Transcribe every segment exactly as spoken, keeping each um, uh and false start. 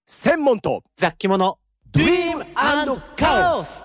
専門と雑記者ドリーム&カオス。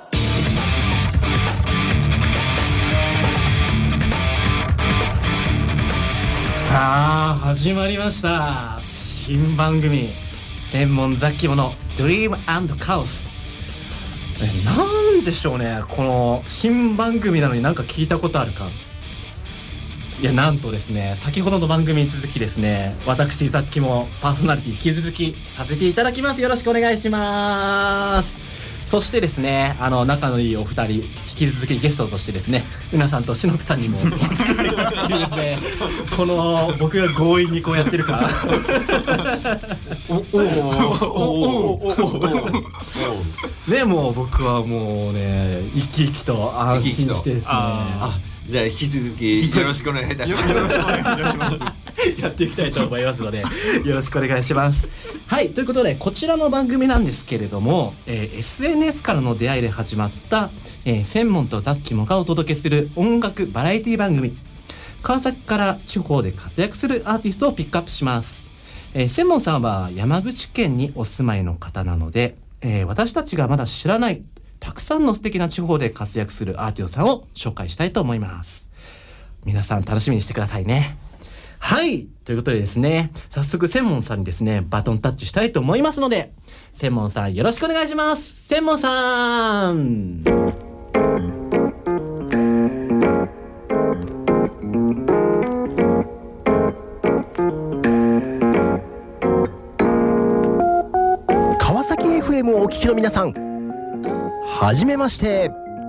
さあ始まりました。新番組専門雑記者ドリーム&カオス。えなんでしょうね、この新番組なのになんか聞いたことあるか。いや、なんとですね、先ほどの番組に続きですね、私雑記もパーソナリティ引き続きさせていただきます。よろしくお願いします。そしてですね、あの仲のいいお二人、引き続きゲストとしてですね、皆さんと篠木さんにもお付き合いいただいてですね、この僕が強引にこうやってるかおおおおおね、もう僕はもうね、生き生きと安心してですね、 じゃあ引き続きよろしくお願いいたします。よろしくお願いいたします。 やっていきたいと思いますのでよろしくお願いします。はい、ということでこちらの番組なんですけれども、えー、エスエヌエス からの出会いで始まった、えー、専門と雑記者がお届けする音楽バラエティ番組。川崎から地方で活躍するアーティストをピックアップします。えー、専門さんは山口県にお住まいの方なので、えー、私たちがまだ知らないたくさんの素敵な地方で活躍するアーティストさんを紹介したいと思います。皆さん楽しみにしてくださいね。はい、ということでですね、早速専門さんにですねバトンタッチしたいと思いますので、専門さんよろしくお願いします。専門さん。 川崎 エフエム をお聞きの皆さん、はじめまして。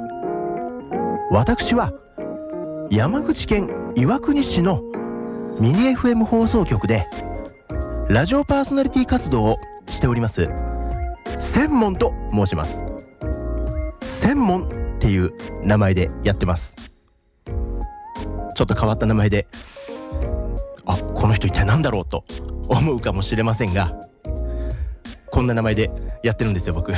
私は山口県岩国市のミニ エフエム 放送局でラジオパーソナリティ活動をしております専門と申します。専門っていう名前でやってます。ちょっと変わった名前で、あ、この人一体何だろうと思うかもしれませんが、こんな名前でやってるんですよ、僕。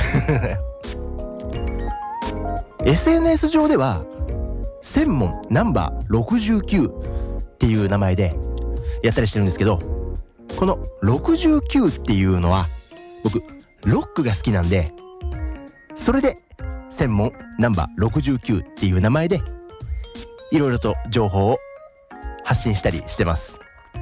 エスエヌエス 上では専門ナンバーろくじゅうきゅうっていう名前でやったりしてるんですけど、このろくじゅうきゅうっていうのは僕ロックが好きなんで、それで専門ナンバーろくじゅうきゅうっていう名前でいろいろと情報を発信したりしてます。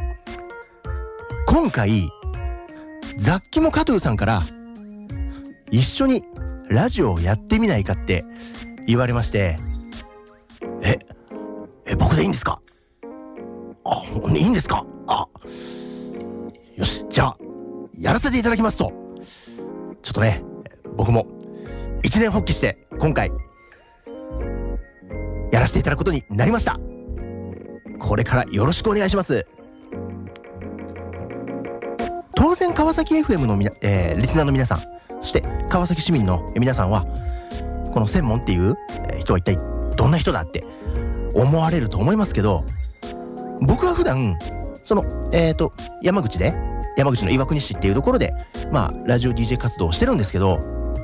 今回雑記も加藤さんから一緒にラジオをやってみないかって言われまして、え、え、僕でいいんですか？あ、いいんですか？あ、よし、じゃあやらせていただきますと。ちょっとね、僕も一年発起して今回やらせていただくことになりました。これからよろしくお願いします。当然川崎 エフエム のみな、えー、リスナーの皆さん、そして川崎市民の皆さんはこの専門っていう人は一体どんな人だって思われると思いますけど、僕は普段そのえっと山口で山口の岩国市っていうところでまあラジオ ディージェー 活動をしてるんですけど、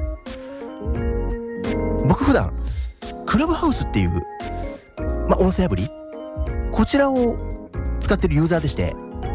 僕普段クラブハウスっていうまあ音声アプリ、こちらを使ってるユーザーでして、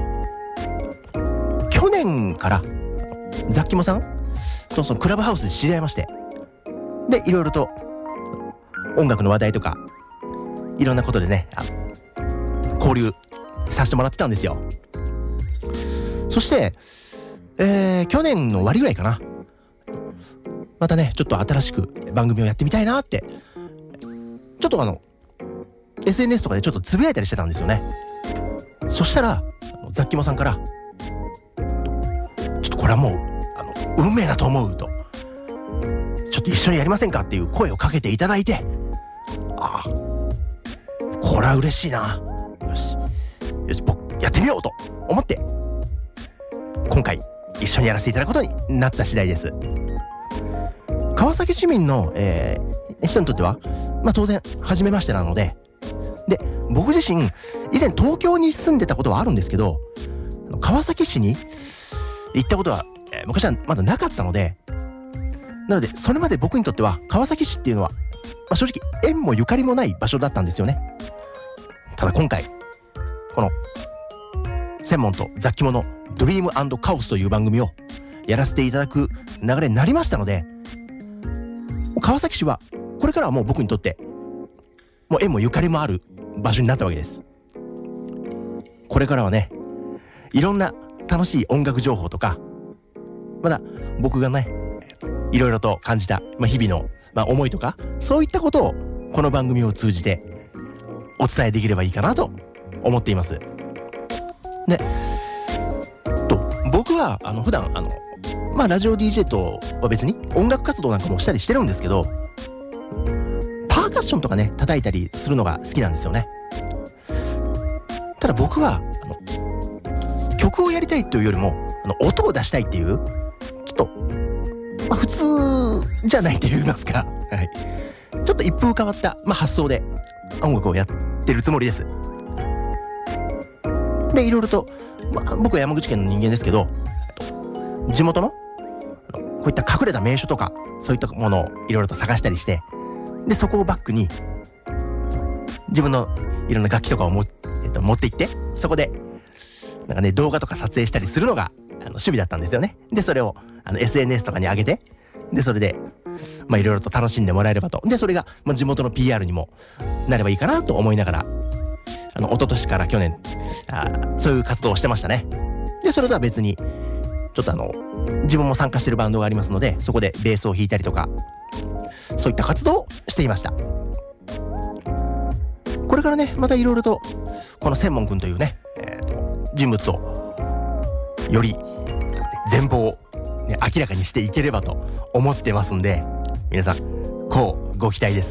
去年から雑記者さんとそのクラブハウスで知り合いまして、でいろいろと音楽の話題とかいろんなことでね、交流させてもらってたんですよ。そして、えー、去年の終わりぐらいかな、またねちょっと新しく番組をやってみたいなってちょっとあの エスエヌエス とかでちょっとつぶやいたりしてたんですよね。そしたら雑記者さんからちょっとこれはもうあの運命だと思うと、ちょっと一緒にやりませんかっていう声をかけていただいて、ああ、これは嬉しいな、よしよし僕やってみようと思って今回一緒にやらせていただくことになった次第です。川崎市民の、えー、人にとってはまあ当然初めましてなので、で僕自身以前東京に住んでたことはあるんですけど、川崎市に行ったことは、えー、昔はまだなかったので、なのでそれまで僕にとっては川崎市っていうのは、まあ、正直縁もゆかりもない場所だったんですよね。ただ今回この専門と雑記者ドリーム&カオスという番組をやらせていただく流れになりましたので、川崎市はこれからはもう僕にとってもう縁もゆかりもある場所になったわけです。これからはね、いろんな楽しい音楽情報とか、まだ僕がねいろいろと感じた、まあ、日々の、まあ、思いとか、そういったことをこの番組を通じてお伝えできればいいかなと思っています。で、と僕はあの普段あのまあラジオ ディージェー とは別に音楽活動なんかもしたりしてるんですけど、パーカッションとかね叩いたりするのが好きなんですよね。ただ僕はあの曲をやりたいというよりもあの音を出したいっていうちょっと、まあ、普通じゃないと言いますか、はい、ちょっと一風変わった、まあ、発想で音楽をやってるつもりです。でいろいろと、まあ、僕は山口県の人間ですけど、地元のこういった隠れた名所とかそういったものをいろいろと探したりして、でそこをバックに自分のいろんな楽器とかをも、えっと、持って行って、そこでなんかね動画とか撮影したりするのがあの趣味だったんですよね。でそれをあの エスエヌエス とかに上げて、でそれでまあいろいろと楽しんでもらえればと。でそれが、まあ、地元の ピーアール にもなればいいかなと思いながら、あの一昨年から去年あそういう活動をしてましたね。でそれとは別にちょっとあの自分も参加してるバンドがありますので、そこでベースを弾いたりとか、そういった活動をしていました。これからねまたいろいろとこの千門くんというね、えー、と人物をより全貌を、ね、明らかにしていければと思ってますんで、皆さんこうご期待です。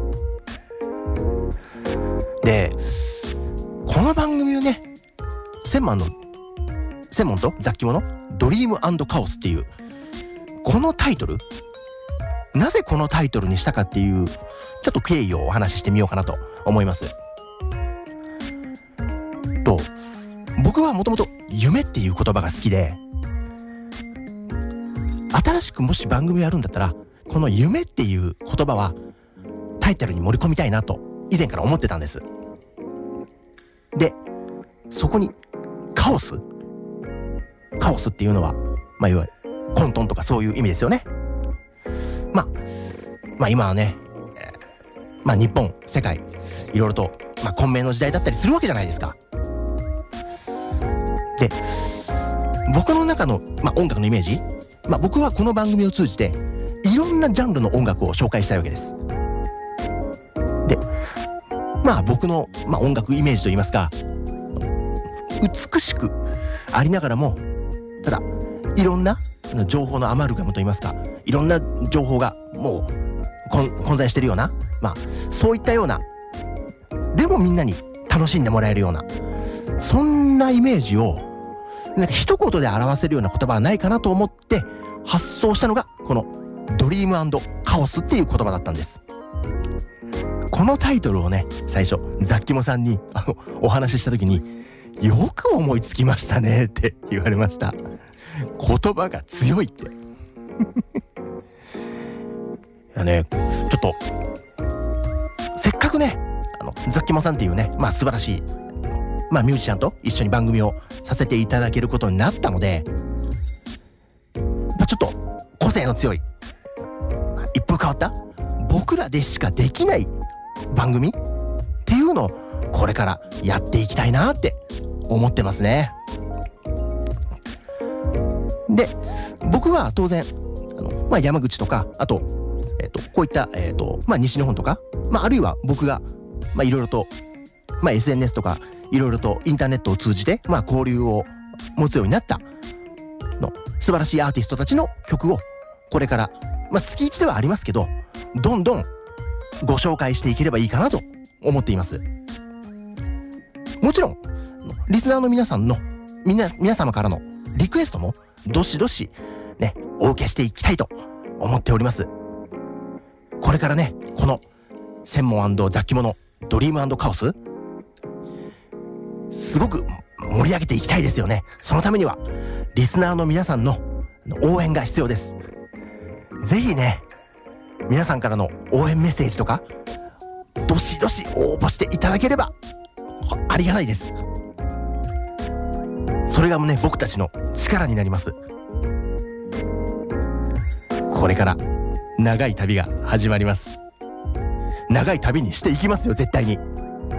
でこの番組をね、千門の千門と雑記物ドリーム&カオスっていうこのタイトル、なぜこのタイトルにしたかっていうちょっと経緯をお話ししてみようかなと思います。と僕はもともと夢っていう言葉が好きで、新しくもし番組をやるんだったらこの夢っていう言葉はタイトルに盛り込みたいなと以前から思ってたんです。でそこにカオスカオスっていうのは、まあいわゆる混沌とかそういう意味ですよね。まあまあ今はね、えー、まあ日本世界いろいろと、まあ、混迷の時代だったりするわけじゃないですか。で僕の中の、まあ、音楽のイメージ、まあ、僕はこの番組を通じていろんなジャンルの音楽を紹介したいわけです。でまあ僕の、まあ、音楽イメージといいますか、美しくありながらもただいろんな情報のアマルガムといいますか、いろんな情報がもう混在しているような、まあそういったような、でもみんなに楽しんでもらえるような、そんなイメージをなんか一言で表せるような言葉はないかなと思って発想したのがこのドリーム&カオスっていう言葉だったんです。このタイトルをね最初ザッキモさんにあのお話しした時によく思いつきましたねって言われました。言葉が強いっていやね、ちょっとせっかくねあのザッキモさんっていうね、まあ素晴らしい、まあ、ミュージシャンと一緒に番組をさせていただけることになったので、ちょっと個性の強い一風変わった僕らでしかできない番組っていうのをこれからやっていきたいなって思ってますね。で僕は当然あの、まあ、山口とかあと、えー、とこういった、えーとまあ、西日本とか、まあ、あるいは僕がまあいろいろと、まあ、エスエヌエス とかいろいろとインターネットを通じて、まあ、交流を持つようになったの素晴らしいアーティストたちの曲をこれから、まあ、月いちではありますけどどんどんご紹介していければいいかなと思っています。もちろんリスナーの皆さんのみんな皆様からのリクエストもどしどしねお受けしていきたいと思っております。これからねこの千門&雑記物ドリーム&カオスすごく盛り上げていきたいですよね。そのためにはリスナーの皆さんの応援が必要です。ぜひね皆さんからの応援メッセージとかどしどし応募していただければありがたいです。それがね僕たちの力になります。 これから長い旅が始まります。長い旅にしていきますよ、絶対に。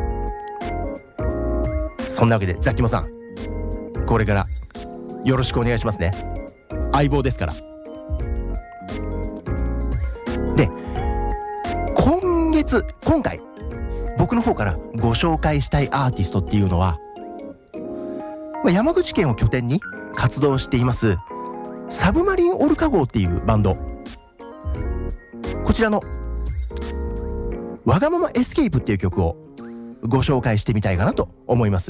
そんなわけでザッキモさん、これからよろしくお願いしますね。相棒ですから。で、今月今回僕の方からご紹介したいアーティストっていうのは、山口県を拠点に活動していますサブマリンオルカ号っていうバンド。こちらのわがままエスケープっていう曲をご紹介してみたいかなと思います。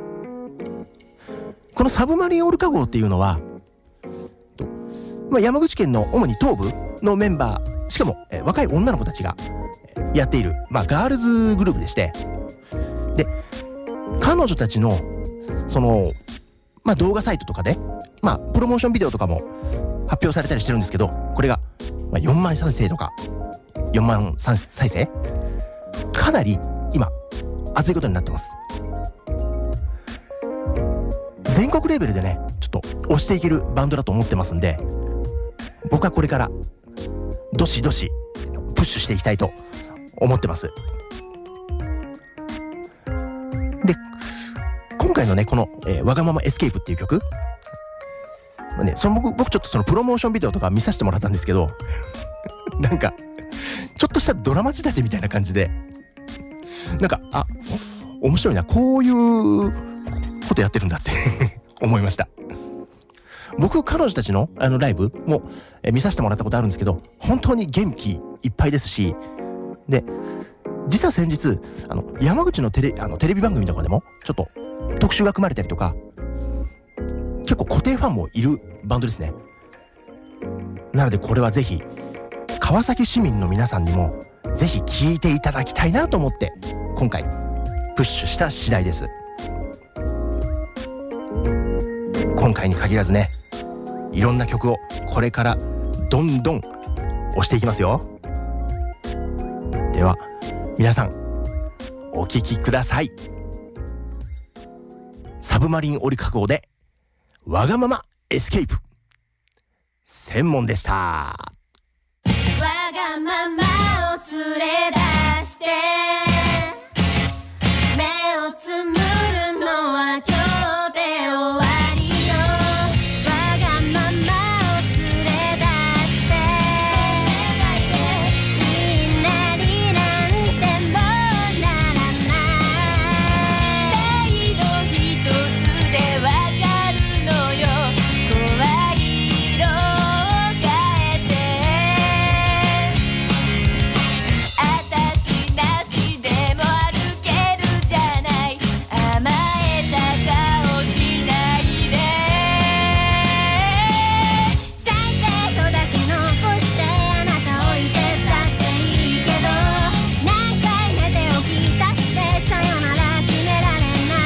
このサブマリンオルカ号っていうのは、まあ、山口県の主に東部のメンバー、しかもえ若い女の子たちがやっている、まあ、ガールズグループでして、で彼女たちのその、まあ、動画サイトとかで、まあ、プロモーションビデオとかも発表されたりしてるんですけど、これが、まあ、よんまん再生とかよんまん再生、かなり今熱いことになってます。全国レベルでね、ちょっと推していけるバンドだと思ってますんで、僕はこれからどしどしプッシュしていきたいと思ってます。で、今回のねこの、えー、わがままエスケープっていう曲、まあね、その僕僕ちょっとそのプロモーションビデオとか見させてもらったんですけどなんかちょっとしたドラマ仕立てみたいな感じで、なんかあ面白いな、こういうことやってるんだって思いました。僕彼女たちのあのライブもえ見させてもらったことあるんですけど、本当に元気いっぱいですし、で実は先日あの山口のテレ、あのテレビ番組とかでもちょっと特集が組まれたりとか、結構固定ファンもいるバンドですね。なのでこれはぜひ川崎市民の皆さんにもぜひ聴いていただきたいなと思って今回プッシュした次第です。今回に限らずね、いろんな曲をこれからどんどん押していきますよ。では皆さんお聴きください。サブマリンオルカ号でわがままエスケープ。専門でした。 わがままを連れ出して目をつむるのは今日で終わりよ。わがままを連れ出してみんなになんてもうならない態度一つでわかるのよ。怖い色を変えてあたしなしでも歩けるじゃない。甘えた顔しないで最低度だけ残してあなた置いてったっていいけど、何回寝て起きたってさよなら決められない。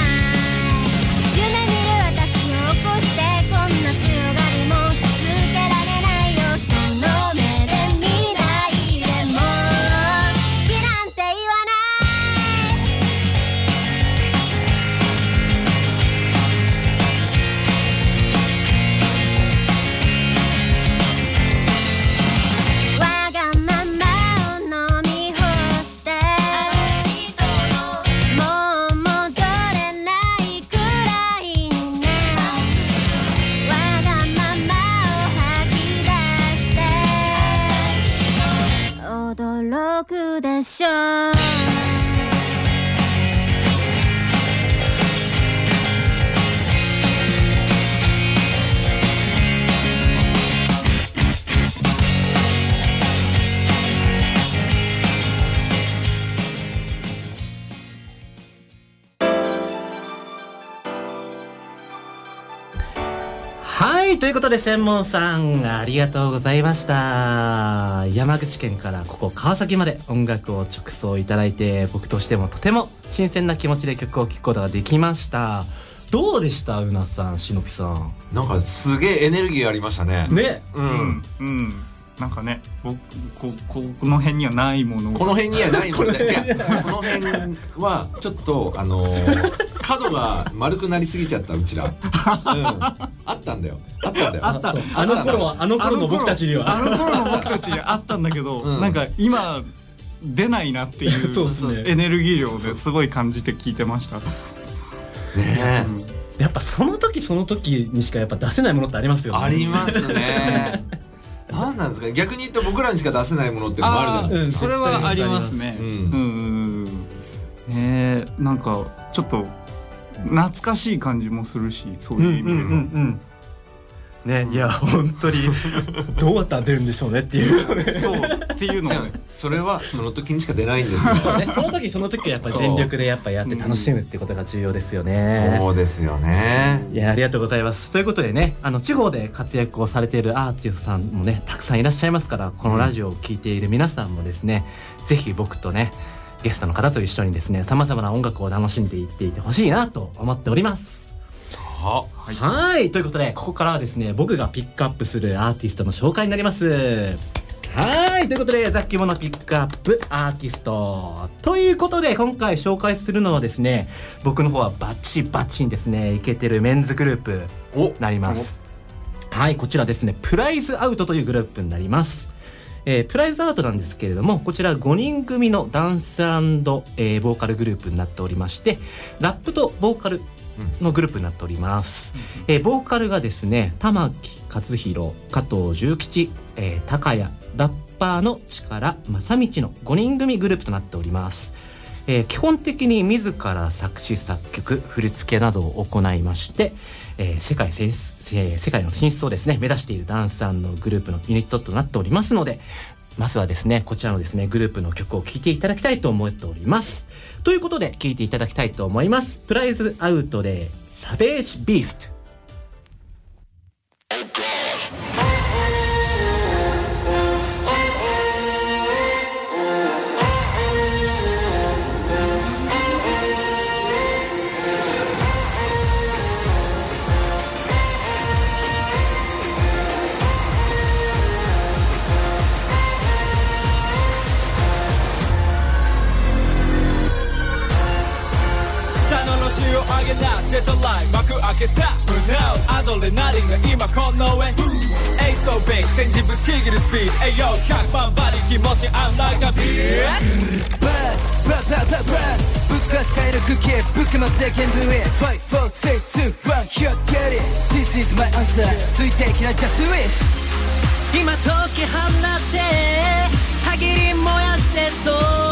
夢見る私を起こしてこんな強がりも続けられないよ。その目で見ないでも好きなんて言わわがままを飲み干してもう戻れないくらいにね。わがままを吐き出して驚くでしょう。 はい、ということで専門さんありがとうございました。山口県からここ川崎まで音楽を直送いただいて、僕としてもとても新鮮な気持ちで曲を聴くことができました。どうでした、うなさん、しのぴさん。 なんかすげえエネルギーありましたね。 ね、 うん、 うん、 なんかね、僕 こ, こ, この辺にはないものこの辺にはないものじゃ違うこの辺はちょっとあのー、角が丸くなりすぎちゃったうちら、うん、あったんだよあったんだよあったあの頃はあの頃の僕たちにはあの頃の僕たちにあったんだけど、うん、なんか今出ないなっていうそうですね、エネルギー量ですごい感じて聞いてましたねえ、うん、やっぱその時その時にしかやっぱ出せないものってありますよね。 ありますねなんなんですかね、逆に言うと僕らにしか出せないものっていうのもあるじゃないですか。 うん、それはありますね。うんうんうんね、なんかちょっと懐かしい感じもするし、そういう意味では、うんうんうんうんね、いや本当にどうやったら出るんでしょうねっていうそうっていうのはそれはその時にしか出ないんですよそう、ね、その時その時はやっぱり全力でやっぱやって楽しむってことが重要ですよね。 そうですよね。 いやありがとうございます。ということでね、あの地方で活躍をされているアーティストさんもねたくさんいらっしゃいますから、このラジオを聴いている皆さんもですね、うん、ぜひ僕とねゲストの方と一緒にですね、さまざまな音楽を楽しんでいっていてほしいなと思っております。は、はい、はいということでここからはですね、僕がピックアップするアーティストの紹介になります。はいということでザッキモのピックアップアーティストということで、今回紹介するのはですね、僕の方はバチバチにですねイケてるメンズグループになります。はい、こちらですね、プライズアウトというグループになります。えー、プライズアウトなんですけれども、こちらごにん組のダンス&、えー、ボーカルグループになっておりまして、ラップとボーカルのグループになっております。うん、えー、ボーカルがですね、玉木和弘、加藤重吉、えー、高谷、ラッパーの力正道のごにん組グループとなっております。えー、基本的に自ら作詞作曲振り付けなどを行いまして、えー、世界せ世界の進出をですね目指しているダンス&のグループのユニットとなっておりますので、まずはですねこちらのですねグループの曲を聴いていただきたいと思っております。ということで聴いていただきたいと思います。プライズアウトでサベージビースト。 ジェットライン幕開けた Now アドレナリンが今この上 Ain't so big 戦時ぶちぎるスピード Ayo ひゃくばん馬力もし I'm like a beat Buzz Buzz Buzz Buzz Buzz ぶっかす変えるクッキー Book my second do it five four three two one Here get it This is my answer ついていきな Just do it 今解き放ってたぎり燃やせと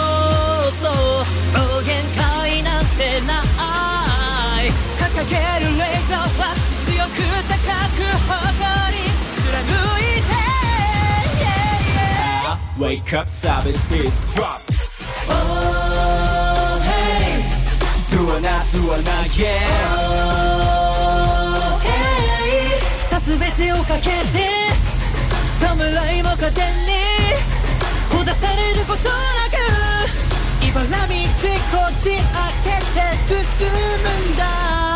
そう限界なんてない掲げるレーザーは強く高く誇り貫いて、yeah, yeah. Wake up savage beast drop Oh hey Do or not do or not yeah Oh hey さすべてをかけて弔いも糧にほだされることなく茨道こじ開けて進むんだ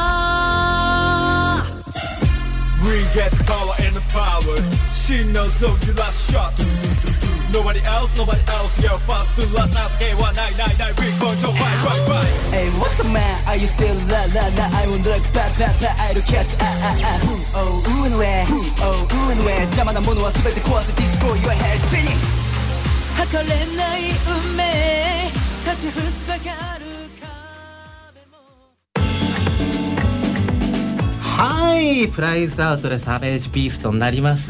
We get the power and the power She knows of the last shot Nobody else, nobody else You're fast to last out K one nine nine nine Big Bang to fight, fight, fight Hey, what's the man? Are you still la la la? I won't look back, back, back I'll catch ah ah ah Oh, ooh and where Oh, ooh and where 邪魔なものは全て壊せ Destroy your head spinning 測れない運命立ちふさがるはい、プライズアウトでサベージビーストになります。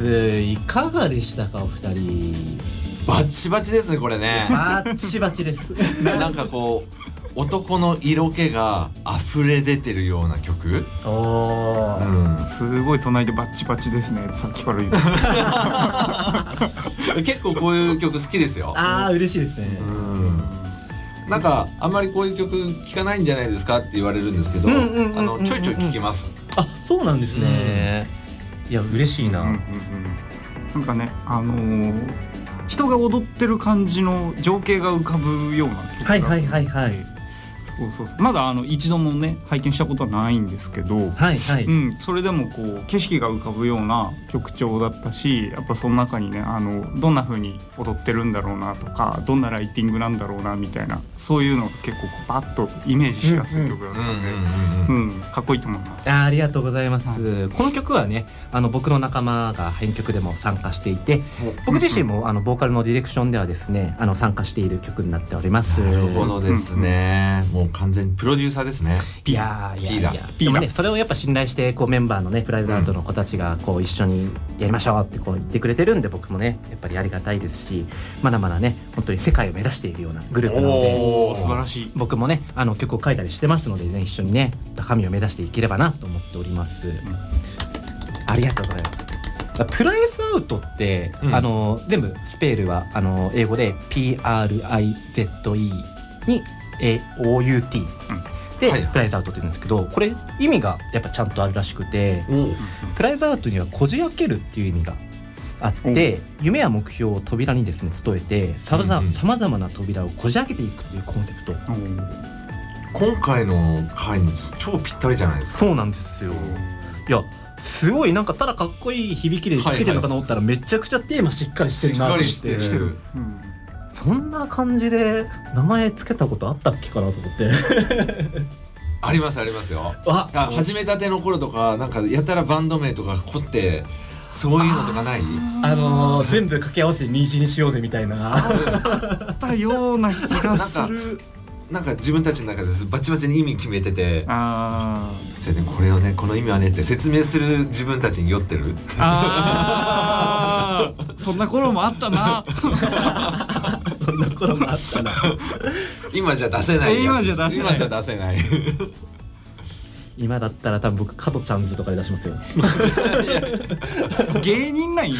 いかがでしたかお二人。 バチバチですねこれね。 バチバチですなんかこう男の色気が溢れ出てるような曲。 おー、 うん、すごい隣でバッチバチですねさっきから言う結構こういう曲好きですよ。 あー嬉しいですね。 うんなんかあんまりこういう曲聴かないんじゃないですかって言われるんですけど、あのちょいちょい聴きます。 あ、そうなんですね。うん、いや嬉しいな。うんうんうん、 なんかね、あのー、人が踊ってる感じの情景が浮かぶような曲が、 はいはいはいはい。 そうそうそうまだあの一度もね拝見したことはないんですけど、 はいはい、 うん、それでもこう景色が浮かぶような曲調だったし、やっぱその中にねあのどんな風に踊ってるんだろうなとかどんなライティングなんだろうなみたいなそういうのが結構こうバッとイメージしやすい曲だったんで、うんかっこいいと思います。 あ, ありがとうございます、はい、この曲はねあの僕の仲間が編曲でも参加していて、僕自身もあのボーカルのディレクションではですねあの参加している曲になっております。 なるほどですね、もう完全にプロデューサーですね。 いやいやいやでもねそれをやっぱ信頼してこうメンバーのねプライドアートの子たちがこう一緒にやりましょうってこう言ってくれてるんで、僕もねやっぱりありがたいですし、まだまだね本当に世界を目指しているようなグループなので、 お素晴らしい。 僕もねあの曲を書いたりしてますのでね、一緒にね高みを目指していければなと思っております、うん、ありがとうございます。プライスアウトって、うん、あの全部スペルはあの英語で ピーアールアイゼットイー に オーユーティー、うんで、はいはい、プライズアウトって言うんですけど、これ意味がやっぱちゃんとあるらしくて、プライズアウトにはこじ開けるっていう意味があって、夢や目標を扉にですね伝えてさまざまな扉をこじ開けていくっていうコンセプト。 今回の回に超ぴったりじゃないですか。 そうなんですよ。いやすごいなんかただかっこいい響きでつけてるのかなと思ったら、めちゃくちゃテーマしっかりしてるなと思って。しっかりしてる、うん、そんな感じで名前つけたことあったっけかなと思ってありますありますよ。 ああ始めたての頃とかなんかやたらバンド名とか凝ってそういうのとかない？ あのー、全部掛け合わせて虹にしようぜみたいなあったような気がする。 なんか自分たちの中でバチバチに意味決めてて、 あそれねこれをねこの意味はねって説明する自分たちに酔ってる。 あそんな頃もあったなそんな頃もあったな今じゃ出せないやつ。 今じゃ出せない今じゃ出せない今だったら多分僕加トちゃんズとかで出しますよ芸人なんよ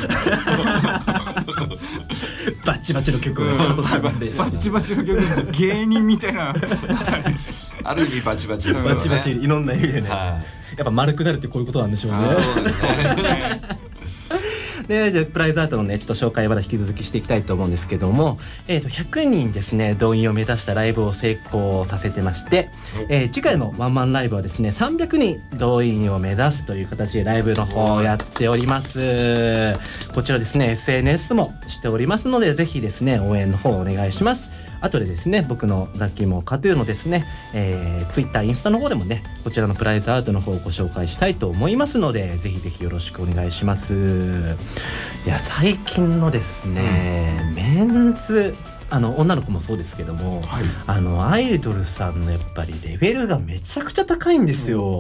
バチバチの曲を加トちゃんズでバチバチの曲芸人みたいなある意味バチバチですね。バチバチいろんな意味でね、 はい、 やっぱ丸くなるってこういうことなんでしょうね。 そうですねで, でプライズアートのねちょっと紹介はまだ引き続きしていきたいと思うんですけども、えー、とひゃくにんですね動員を目指したライブを成功させてまして、えー、次回のワンマンライブはですねさんびゃくにん動員を目指すという形でライブの方をやっております。こちらですね エスエヌエス もしておりますのでぜひですね応援の方お願いします。あとでですね僕のザッキーもカトゥーのですね、えー、Twitter、インスタの方でもねこちらのプライズアウトの方をご紹介したいと思いますのでぜひぜひよろしくお願いします。いや最近のですね、うん、メンズあの女の子もそうですけども、はい、あのアイドルさんのやっぱりレベルがめちゃくちゃ高いんですよ。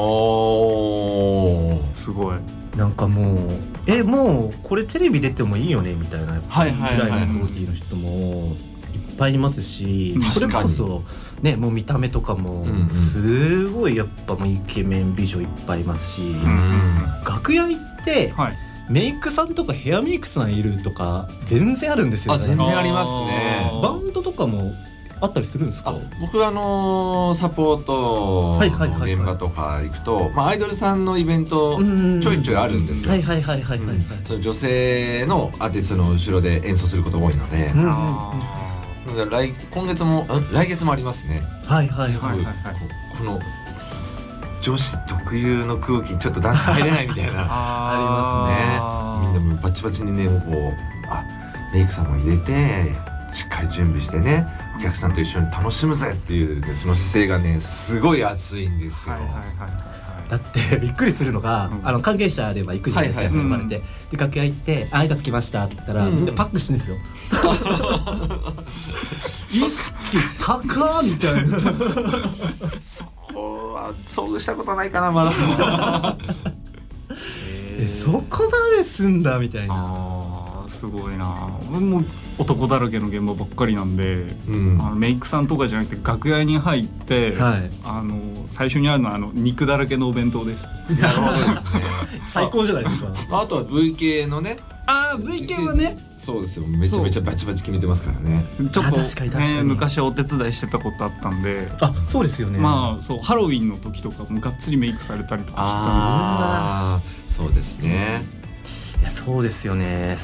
おーすごい。 なんかもうえもうこれテレビ出てもいいよねみたいなぐらいのクオリティの人もいっぱいいますし、それこそねもう見た目とかもすごいやっぱもうイケメン美女いっぱいいますし、うん、楽屋行って、はい、メイクさんとかヘアメイクさんいるとか全然あるんですよ。 あ全然ありますね。 バンドとかもあったりするんですか？ 僕はあのー、サポートの現場とか行くと、まあアイドルさんのイベントちょいちょいあるんですよ。 はいはいはいはいはい、はい、 その女性のアーティストの後ろで演奏すること多いので、うんうん、だから来今月も来月もありますね。 はいはいはいはい、はい、 この女子特有の空気にちょっと男子入れないみたいなありますね。みんなもバチバチにねこうあメイクさんも入れてしっかり準備してねお客さんと一緒に楽しむぜっていう、ね、その姿勢がねすごい熱いんですよ。はいはいはいはい、 だってびっくりするのが、うん、あの関係者では行くじゃないですか、呼ばれて、で楽屋行って「あいたつきました」って言ったら、うん、でパックしてるんですよ意識高っみたいなそこは遭遇したことないかなまだえそこまですんだみたいな。 あすごいな。俺も男だらけの現場ばっかりなんで、うん、あのメイクさんとかじゃなくて楽屋に入って、はい、あの最初にあるのはあの肉だらけのお弁当です。 なるほどですね最高じゃないですか。 あ, あとは ブイケー のねあ ブイケー はねそうですよめちゃめちゃバチバチ決めてますからね。 ちょっと、ね、確かに確かに昔お手伝いしてたことあったんで。 あそうですよね。 まあそうハロウィンの時とかもがっつりメイクされたりとかしてたんです。 あそうですね。 いやそうですよね。そ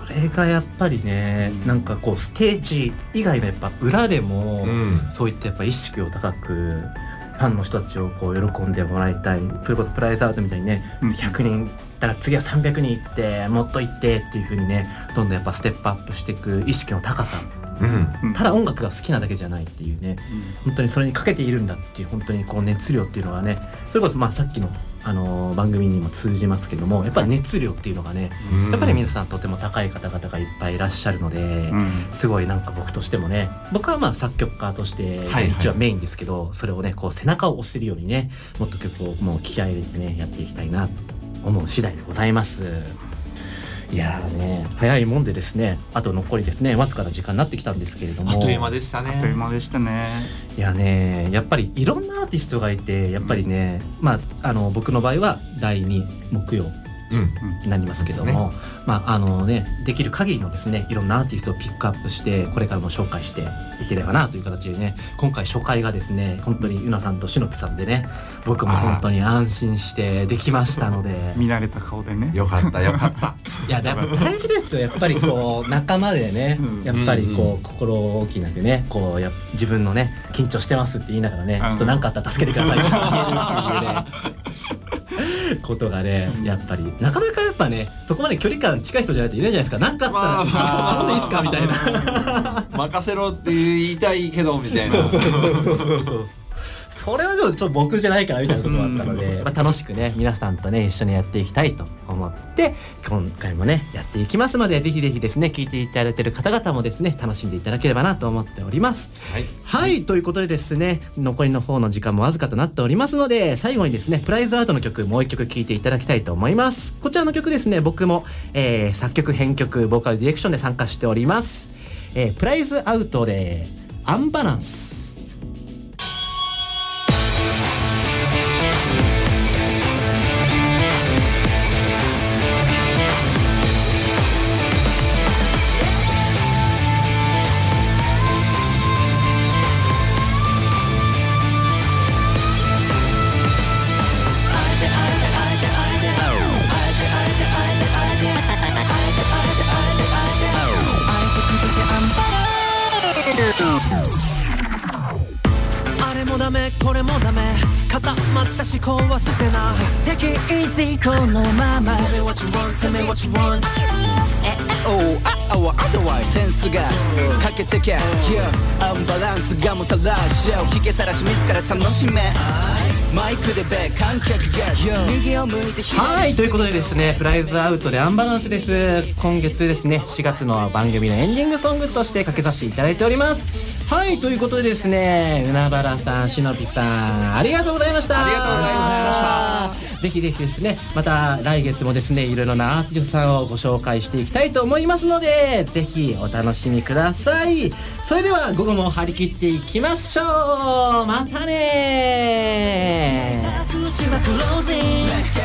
れがやっぱりね、なんかこうステージ以外のやっぱ裏でも、 うん、 そういったやっぱ意識を高くファンの人たちをこう喜んでもらいたい、それこそプライズアウトみたいにね、 うん、 ひゃくにんだから次はさんびゃくにんいってもっといってっていう風にね、どんどんやっぱステップアップしていく意識の高さ、 うん、 ただ音楽が好きなだけじゃないっていうね、本当にそれにかけているんだっていう本当にこう熱量っていうのはね、それこそまあさっきのあのー、番組にも通じますけども、やっぱり熱量っていうのがね、 うん、 やっぱり皆さんとても高い方々がいっぱいいらっしゃるので、 うん、 すごいなんか僕としてもね、僕はまあ作曲家としてはいはい一応メインですけど、それをねこう背中を押せるようにね、もっと曲をもう気合い入れてねやっていきたいなと思う次第でございます。いやーね、早いもんでですね、あと残りですねわずかな時間になってきたんですけれども、 あっという間でしたね。 あっという間でしたね。 いやね、やっぱりいろんなアーティストがいて、やっぱりね、まああの僕の場合はだいに木曜うんになりますけども、 そうまああのね、できる限りのですねいろんなアーティストをピックアップしてこれからも紹介していければなという形でね、今回初回がですね本当にゆなさんとしのぴさんでね、僕も本当に安心してできましたので、 見慣れた顔でね。 よかったよかったいややっぱ大事ですよ、やっぱりこう仲間でね、 うんやっぱりこう、 うんうん、 心大きなくね、こうや自分のね緊張してますって言いながらね、 うん、 ちょっと何かあったら助けてくださいって言えるっていうねことがね、やっぱりなかなかやっぱね、そこまで距離感近い人じゃないといないじゃないですか。何かあったらちょっと頼んでいいですかみたいな任せろって言いたいけどみたいなそうそうそうそうそうそれはでもちょっと僕じゃないからみたいなことがあったので、まあ、楽しくね皆さんとね一緒にやっていきたいと思って今回もねやっていきますので、ぜひぜひですね聞いていただいている方々もですね楽しんでいただければなと思っております。 はい、 はい、ということでですね、残りの方の時間もわずかとなっておりますので、最後にですねプライズアウトの曲もう一曲聴いていただきたいと思います。こちらの曲ですね、僕も、えー、作曲編曲ボーカルディレクションで参加しております。えー、プライズアウトでアンバランス。 あれもダメこれもダメ、固まった思考は捨てな、 Take it easy このまま Tell me what you want, tell me what you want。 おああはあとはセンスがかけてけ、yeah、アンバランスがもたらしを引けさらし自ら楽しめ、マイクでべ観客が右を向いてはい、ということでですねプライズアウトでアンバランスです。今月ですねしがつの番組のエンディングソングとしてかけさせていただいております。はい、ということでですね海原さん、しのぴさんありがとうございました。 ありがとうございました。ぜひぜひですねまた来月もですねいろいろなアーティストさんをご紹介していきたいと思いますので、ぜひお楽しみください。それでは午後も張り切っていきましょう。またねー。 口はクロージング